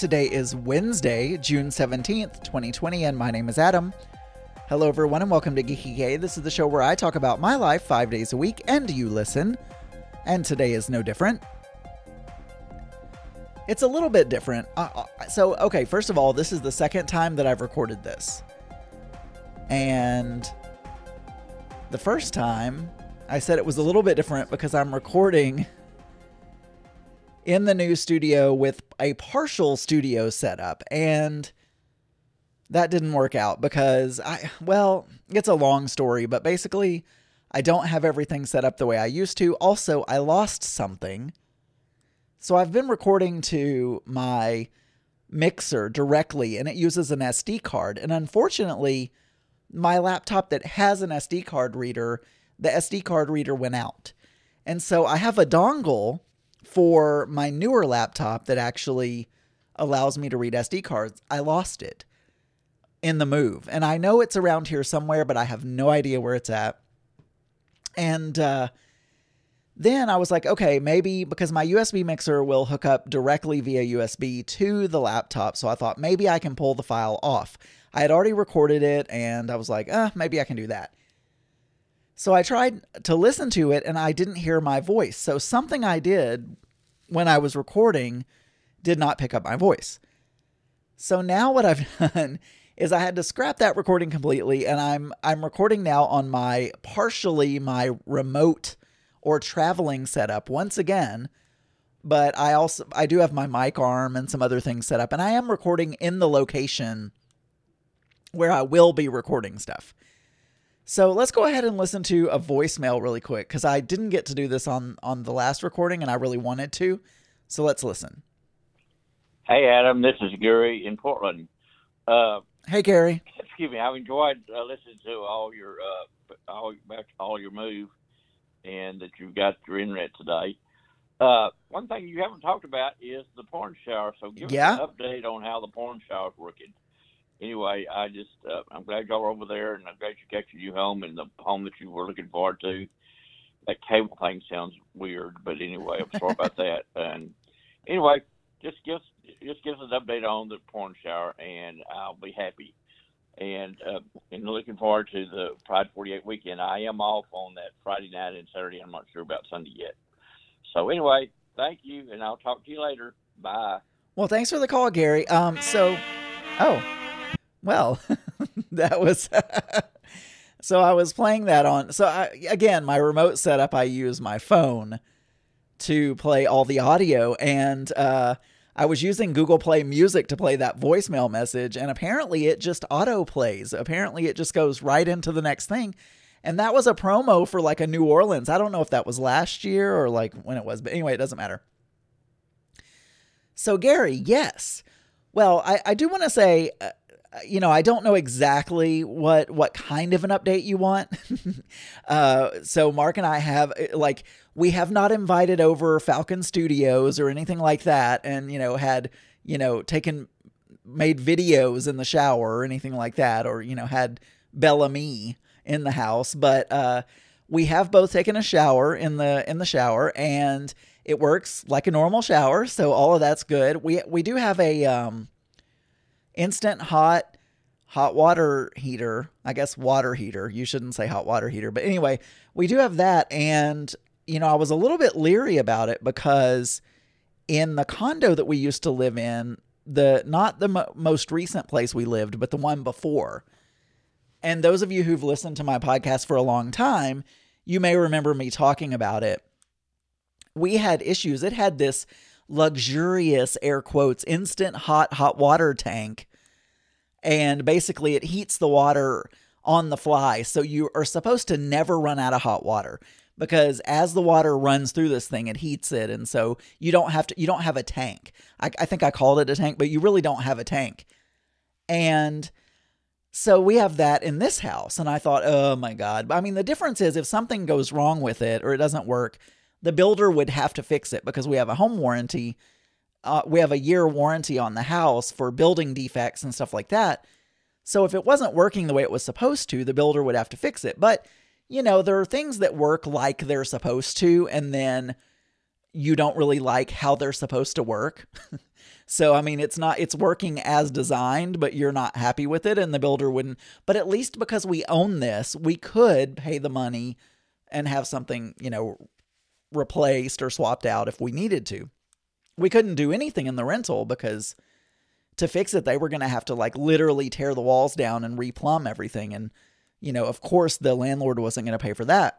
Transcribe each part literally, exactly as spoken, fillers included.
Today is Wednesday, June seventeenth, twenty twenty, and my name is Adam. Hello everyone and welcome to Geeky Gay. This is the show where I talk about my life five days a week and you listen. And today is no different. It's a little bit different. Uh, so, okay, first of all, this is the second time that I've recorded this. And the first time, I said it was a little bit different because I'm recording in the new studio with a partial studio setup, and that didn't work out because I, well, it's a long story, but basically I don't have everything set up the way I used to. Also, I lost something. So I've been recording to my mixer directly, and it uses an S D card. And unfortunately, my laptop that has an S D card reader, the S D card reader went out. And so I have a dongle for my newer laptop that actually allows me to read S D cards. I lost it in the move. And I know it's around here somewhere, but I have no idea where it's at. And uh, then I was like, okay, maybe because my U S B mixer will hook up directly via U S B to the laptop. So I thought maybe I can pull the file off. I had already recorded it and I was like, uh, maybe I can do that. So I tried to listen to it and I didn't hear my voice. So something I did when I was recording did not pick up my voice. So now what I've done is I had to scrap that recording completely, and I'm I'm recording now on my partially my remote or traveling setup once again. But I also I do have my mic arm and some other things set up, and I am recording in the location where I will be recording stuff. So let's go ahead and listen to a voicemail really quick, because I didn't get to do this on, on the last recording, and I really wanted to. So let's listen. Hey, Adam. This is Gary in Portland. Uh, hey, Gary. Excuse me. I've enjoyed uh, listening to all your uh, all, all your move, and that you've got your internet today. Uh, one thing you haven't talked about is the porn shower. So give yeah. us an update on how the porn shower is working. Anyway, I just, uh, I'm glad y'all are over there, and I'm glad you got your new home and the home that you were looking forward to. That cable thing sounds weird, but anyway, I'm sorry about that. And anyway, just give, just give us an update on the porn shower, and I'll be happy. And, uh, and looking forward to the Pride forty-eight weekend. I am off on that Friday night and Saturday. I'm not sure about Sunday yet. So anyway, thank you, and I'll talk to you later. Bye. Well, thanks for the call, Gary. Um, so, oh. Well, that was, so I was playing that on, so I, again, my remote setup, I use my phone to play all the audio, and uh, I was using Google Play Music to play that voicemail message, and apparently it just auto plays. Apparently it just goes right into the next thing, and that was a promo for like a New Orleans. I don't know if that was last year or like when it was, but anyway, it doesn't matter. So Gary, yes. Well, I, I do want to say, uh, you know, I don't know exactly what, what kind of an update you want. uh, so Mark and I have like, we have not invited over Falcon Studios or anything like that. And, you know, had, you know, taken, made videos in the shower or anything like that, or, you know, had Bellamy in the house. But, uh, we have both taken a shower in the, in the shower, and it works like a normal shower. So all of that's good. We, we do have a, um, instant hot hot water heater, I guess water heater. You shouldn't say hot water heater, but anyway, we do have that. And, you know, I was a little bit leery about it because in the condo that we used to live in, the, not the mo- most recent place we lived, but the one before. And those of you who've listened to my podcast for a long time, you may remember me talking about it. We had issues. It had this luxurious, air quotes, instant hot hot water tank, and basically it heats the water on the fly, so you are supposed to never run out of hot water, because as the water runs through this thing, it heats it, and so you don't have to you don't have a tank. I, I think I called it a tank, but you really don't have a tank. And so we have that in this house, and I thought, oh my God. I mean, the difference is if something goes wrong with it or it doesn't work, the builder would have to fix it, because we have a home warranty. Uh, we have a year warranty on the house for building defects and stuff like that. So if it wasn't working the way it was supposed to, the builder would have to fix it. But, you know, there are things that work like they're supposed to, and then you don't really like how they're supposed to work. So, I mean, it's not, it's working as designed, but you're not happy with it, and the builder wouldn't. But at least because we own this, we could pay the money and have something, you know, replaced or swapped out if we needed to. We couldn't do anything in the rental because to fix it, they were going to have to like literally tear the walls down and replumb everything. And, you know, of course the landlord wasn't going to pay for that.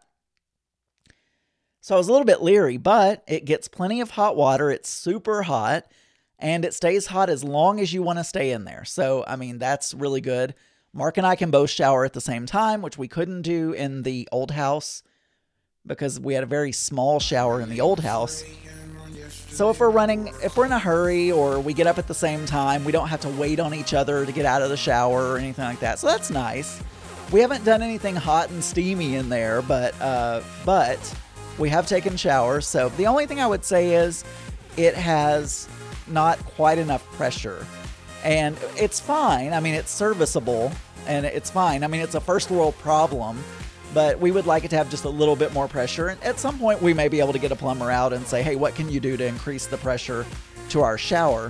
So I was a little bit leery, but it gets plenty of hot water. It's super hot, and it stays hot as long as you want to stay in there. So, I mean, that's really good. Mark and I can both shower at the same time, which we couldn't do in the old house because we had a very small shower in the old house. So if we're running, if we're in a hurry or we get up at the same time, we don't have to wait on each other to get out of the shower or anything like that. So that's nice. We haven't done anything hot and steamy in there, but, uh, but we have taken showers. So the only thing I would say is it has not quite enough pressure, and it's fine. I mean, it's serviceable and it's fine. I mean, it's a first world problem, but we would like it to have just a little bit more pressure. And at some point we may be able to get a plumber out and say, hey, what can you do to increase the pressure to our shower?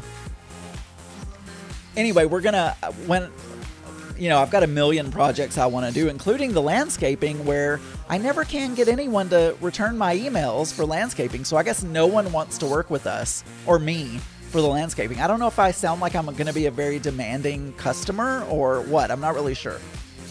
Anyway, we're gonna, when, you know, I've got a million projects I want to do, including the landscaping, where I never can get anyone to return my emails for landscaping. So I guess no one wants to work with us or me for the landscaping. I don't know if I sound like I'm going to be a very demanding customer or what. I'm not really sure.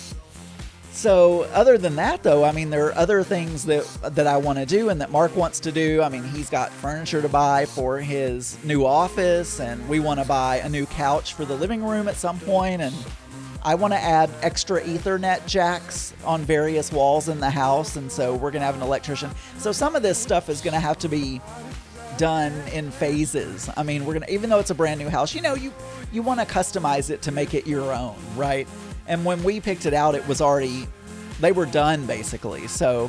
So other than that, though, I mean, there are other things that that I want to do and that Mark wants to do. I mean, he's got furniture to buy for his new office, and we want to buy a new couch for the living room at some point, and I want to add extra Ethernet jacks on various walls in the house, and so we're going to have an electrician. So some of this stuff is going to have to be done in phases. I mean, we're going to, even though it's a brand new house, you know, you, you want to customize it to make it your own, right? And when we picked it out, it was already, they were done basically. So,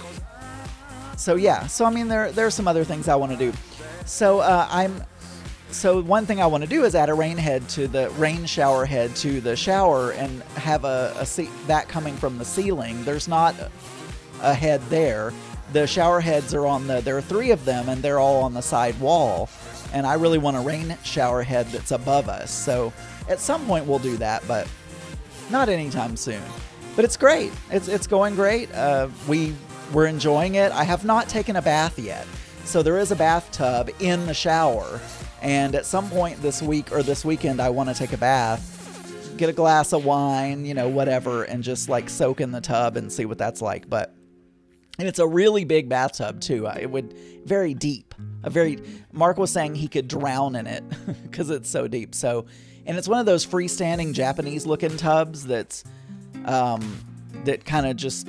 so yeah. So, I mean, there, there are some other things I want to do. So, uh, I'm, So one thing I want to do is add a rain head to the rain shower head to the shower and have a, a se- that coming from the ceiling. There's not a head there. The shower heads are on the, there are three of them, and they're all on the side wall. And I really want a rain shower head that's above us. So at some point we'll do that, but not anytime soon. But it's great. It's it's going great. Uh, we we're enjoying it. I have not taken a bath yet. So there is a bathtub in the shower. And at some point this week or this weekend, I want to take a bath, get a glass of wine, you know, whatever, and just like soak in the tub and see what that's like. But, and it's a really big bathtub too. It would, very deep, a very, Mark was saying he could drown in it because it's so deep. So, and it's one of those freestanding Japanese looking tubs that's, um, that kind of just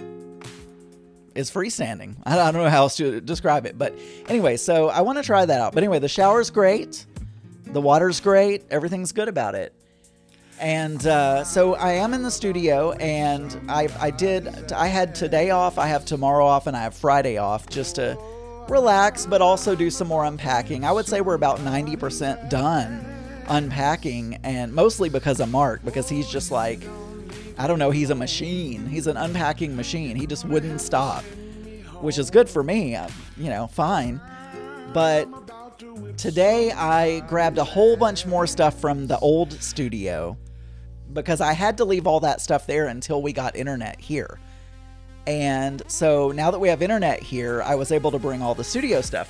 is freestanding. I don't know how else to describe it, but anyway, so I want to try that out. But anyway, the shower's great, the water's great, everything's good about it. And uh, so I am in the studio, and I I did I had today off, I have tomorrow off, and I have Friday off just to relax, but also do some more unpacking. I would say we're about ninety percent done unpacking, and mostly because of Mark, because he's just like, I don't know, he's a machine. He's an unpacking machine. He just wouldn't stop, which is good for me, you know, fine. But today I grabbed a whole bunch more stuff from the old studio because I had to leave all that stuff there until we got internet here. And so now that we have internet here, I was able to bring all the studio stuff.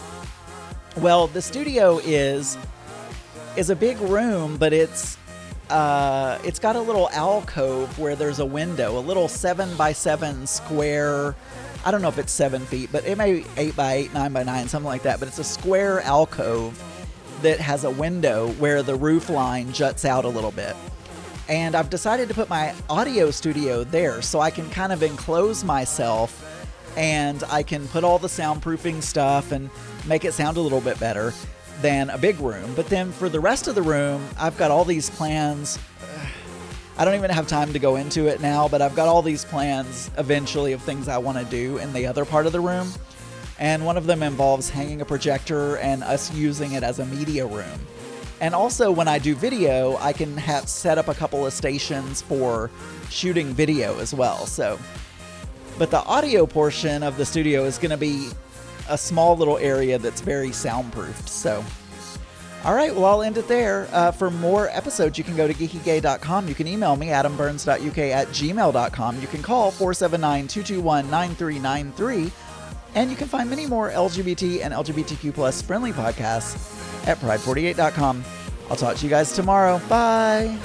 Well, the studio is is a big room, but it's Uh, it's got a little alcove where there's a window, a little seven by seven square. I don't know if it's seven feet, but it may be eight by eight, nine by nine, something like that. But it's a square alcove that has a window where the roof line juts out a little bit. And I've decided to put my audio studio there so I can kind of enclose myself, and I can put all the soundproofing stuff and make it sound a little bit better than a big room. But then for the rest of the room, I've got all these plans. I don't even have time to go into it now, but I've got all these plans eventually of things I want to do in the other part of the room. And one of them involves hanging a projector and us using it as a media room. And also when I do video, I can have set up a couple of stations for shooting video as well. So, but the audio portion of the studio is going to be a small little area that's very soundproofed. So, all right, well, I'll end it there. Uh, for more episodes, you can go to geeky gay dot com. You can email me, adam burns dot u k at gmail dot com. You can call four seven nine, two two one, nine three nine three. And you can find many more L G B T and L G B T Q plus friendly podcasts at pride forty-eight dot com. I'll talk to you guys tomorrow. Bye.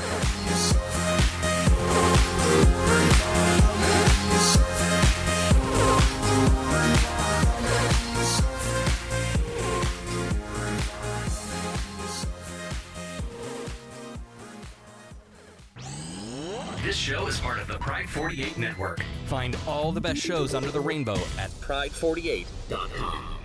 This show is part of the Pride forty-eight Network. Find all the best shows under the rainbow at pride forty-eight dot com.